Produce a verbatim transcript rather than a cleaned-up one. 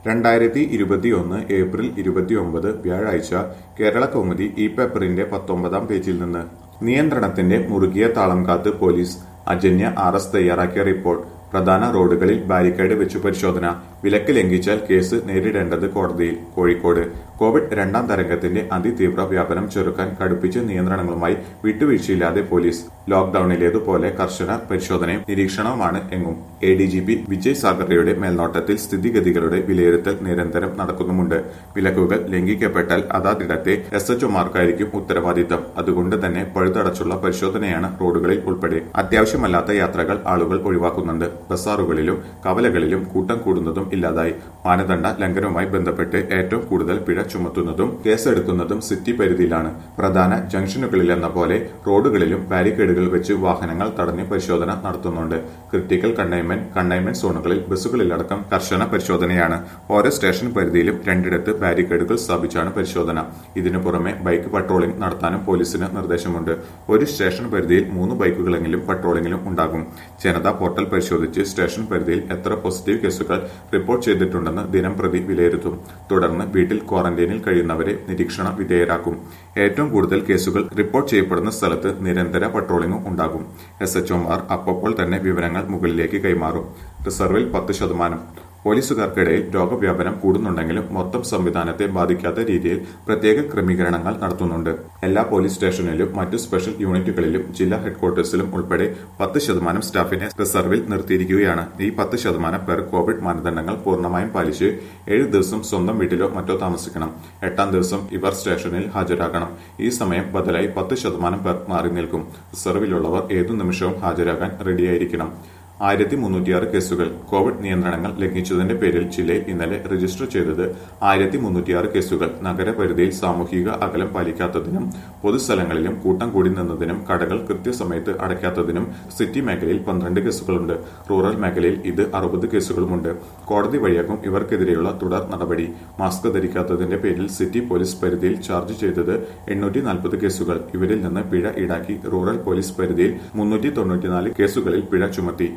രണ്ടായിരത്തി ഇരുപത്തിയൊന്ന് ഏപ്രിൽ ഇരുപത്തിയൊമ്പത് വ്യാഴാഴ്ച കേരള കൗമുദി ഈ പേപ്പറിന്റെ പത്തൊമ്പതാം പേജിൽ നിന്ന് നിയന്ത്രണത്തിന്റെ മുറുകിയ താളം കാത്ത് പോലീസ് അജന്യ ആർ എസ് തയ്യാറാക്കിയ റിപ്പോർട്ട്. പ്രധാന റോഡുകളിൽ ബാരിക്കേഡ് വെച്ചു പരിശോധന. വിലക്ക് ലംഘിച്ചാൽ കേസ് നേരിടേണ്ടത് കോടതിയിൽ. കോഴിക്കോട് കോവിഡ് രണ്ടാം തരംഗത്തിന്റെ അതിതീവ്ര വ്യാപനം ചെറുക്കാൻ കടുപ്പിച്ച നിയന്ത്രണങ്ങളുമായി വിട്ടുവീഴ്ചയില്ലാതെ പോലീസ്. ലോക്ഡൌണിലേതുപോലെ കർശന പരിശോധനയും നിരീക്ഷണവുമാണ് എങ്ങും. A D G P Vijay സാഖറെയുടെ മേൽനോട്ടത്തിൽ സ്ഥിതിഗതികളുടെ വിലയിരുത്തൽ നിരന്തരം നടക്കുന്നുമുണ്ട്. വിലക്കുകൾ ലംഘിക്കപ്പെട്ടാൽ അതാതിടത്തെ എസ് എച്ച് ഒമാർക്കായിരിക്കും ഉത്തരവാദിത്തം. അതുകൊണ്ട് തന്നെ പഴുതടച്ചുള്ള പരിശോധനയാണ് റോഡുകളിൽ ഉൾപ്പെടെ. അത്യാവശ്യമല്ലാത്ത യാത്രകൾ ആളുകൾ ഒഴിവാക്കുന്നുണ്ട്. ബസാറുകളിലും കവലകളിലും കൂട്ടം കൂടുന്നതും ഇല്ലാതായി. മാനദണ്ഡ ലംഘനവുമായി ബന്ധപ്പെട്ട് ഏറ്റവും കൂടുതൽ പിഴ ചുമത്തുന്നതും കേസെടുക്കുന്നതും സിറ്റി പരിധിയിലാണ്. പ്രധാന ജംഗ്ഷനുകളിലെന്ന പോലെ റോഡുകളിലും ബാരിക്കേഡുകൾ വെച്ച് വാഹനങ്ങൾ തടഞ്ഞ് പരിശോധന നടത്തുന്നുണ്ട്. ക്രിട്ടിക്കൽ കണ്ടെയ്ൻമെന്റ് കണ്ടെയ്ൻമെന്റ് സോണുകളിൽ ബസ്സുകളിലടക്കം കർശന പരിശോധനയാണ്. ഓരോ സ്റ്റേഷൻ പരിധിയിലും രണ്ടിടത്ത് ബാരിക്കേഡുകൾ സ്ഥാപിച്ചാണ് പരിശോധന. ഇതിനു പുറമെ ബൈക്ക് പട്രോളിംഗ് നടത്താനും പോലീസിന് നിർദ്ദേശമുണ്ട്. ഒരു സ്റ്റേഷൻ പരിധിയിൽ മൂന്ന് ബൈക്കുകളെങ്കിലും പട്രോളിംഗിലും ഉണ്ടാകും. ജനതാ പോർട്ടൽ പരിശോധിച്ച് സ്റ്റേഷൻ പരിധിയിൽ എത്ര പോസിറ്റീവ് കേസുകൾ റിപ്പോർട്ട് ചെയ്തിട്ടുണ്ടെന്ന് ദിനം പ്രതി വിലയിരുത്തും. തുടർന്ന് വീട്ടിൽ ക്വാറന്റൈനിൽ കഴിയുന്നവരെ നിരീക്ഷണ വിധേയരാക്കും. ഏറ്റവും കൂടുതൽ കേസുകൾ റിപ്പോർട്ട് ചെയ്യപ്പെടുന്ന സ്ഥലത്ത് നിരന്തര പട്രോളിംഗും ഉണ്ടാകും. എസ് എച്ച് ഒമാർ അപ്പോൾ തന്നെ വിവരങ്ങൾ മുകളിലേക്ക് കൈമാറും. റിസർവിൽ പത്ത് ശതമാനം. പോലീസുകാർക്കിടയിൽ രോഗവ്യാപനം കൂടുന്നുണ്ടെങ്കിലും മൊത്തം സംവിധാനത്തെ ബാധിക്കാത്ത രീതിയിൽ പ്രത്യേക ക്രമീകരണങ്ങൾ നടത്തുന്നുണ്ട്. എല്ലാ പോലീസ് സ്റ്റേഷനിലും മറ്റു സ്പെഷ്യൽ യൂണിറ്റുകളിലും ജില്ലാ ഹെഡ്ക്വാർട്ടേഴ്സിലും ഉൾപ്പെടെ പത്ത് ശതമാനം സ്റ്റാഫിനെ റിസർവിൽ നിർത്തിയിരിക്കുകയാണ്. ഈ പത്ത് ശതമാനം പേർ കോവിഡ് മാനദണ്ഡങ്ങൾ പൂർണ്ണമായും പാലിച്ച് ഏഴ് ദിവസം സ്വന്തം വീട്ടിലോ മറ്റോ താമസിക്കണം. എട്ടാം ദിവസം ഇവർ സ്റ്റേഷനിൽ ഹാജരാകണം. ഈ സമയം ബദലായി പത്ത് ശതമാനം പേർ മാറി നിൽക്കും. റിസർവിലുള്ളവർ ഏതു നിമിഷവും ഹാജരാകാൻ റെഡിയായിരിക്കണം. ആയിരത്തി മുന്നൂറ്റിയാറ് കേസുകൾ. കോവിഡ് നിയന്ത്രണങ്ങൾ ലംഘിച്ചതിന്റെ പേരിൽ ജില്ലയിൽ ഇന്നലെ രജിസ്റ്റർ ചെയ്തത് ആയിരത്തി മുന്നൂറ്റിയാറ് കേസുകൾ. നഗരപരിധിയിൽ സാമൂഹിക അകലം പാലിക്കാത്തതിനും പൊതുസ്ഥലങ്ങളിലും കൂട്ടം കൂടി നിന്നതിനും കടകൾ കൃത്യസമയത്ത് അടയ്ക്കാത്തതിനും സിറ്റി മേഖലയിൽ പന്ത്രണ്ട് കേസുകളുണ്ട്. റൂറൽ മേഖലയിൽ ഇത് അറുപത് കേസുകളുമുണ്ട്. കോടതി വഴിയാകും ഇവർക്കെതിരെയുള്ള തുടർ നടപടി. മാസ്ക് ധരിക്കാത്തതിന്റെ പേരിൽ സിറ്റി പോലീസ് പരിധിയിൽ ചാർജ് ചെയ്തത് എണ്ണൂറ്റി നാൽപ്പത് കേസുകൾ. ഇവരിൽ നിന്ന് പിഴ ഈടാക്കി റൂറൽ പോലീസ് പരിധിയിൽ മുന്നൂറ്റി തൊണ്ണൂറ്റിനാല് കേസുകളിൽ പിഴ ചുമത്തി.